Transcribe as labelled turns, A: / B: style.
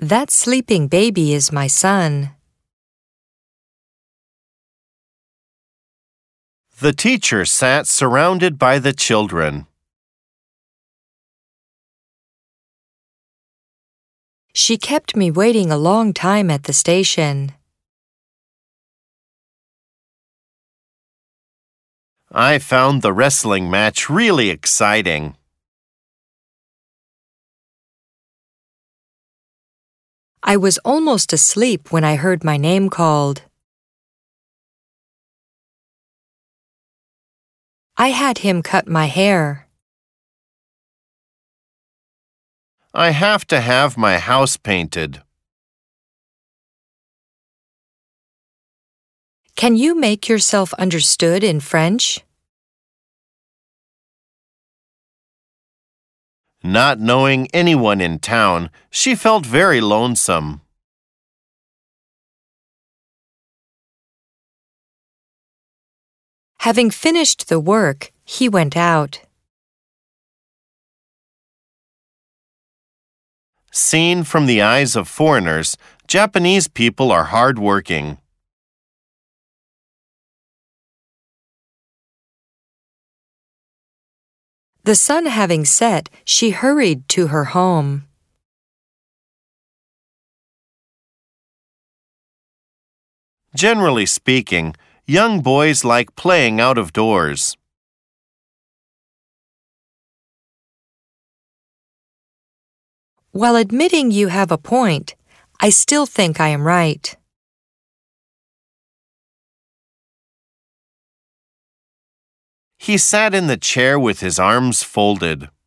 A: That sleeping baby is my son.
B: The teacher sat surrounded by the children.
A: She kept me waiting a long time at the station.
B: I found the wrestling match really exciting.
A: I was almost asleep when I heard my name called. I had him cut my hair.
B: I have to have my house painted.
A: Can you make yourself understood in French?
B: Not knowing anyone in town, she felt very lonesome.
A: Having finished the work, he went out.
B: Seen from the eyes of foreigners, Japanese people are hardworking.
A: The sun having set, she hurried to her home.
B: Generally speaking, young boys like playing out of doors.
A: While admitting you have a point, I still think I am right.
B: He sat in the chair with his arms folded.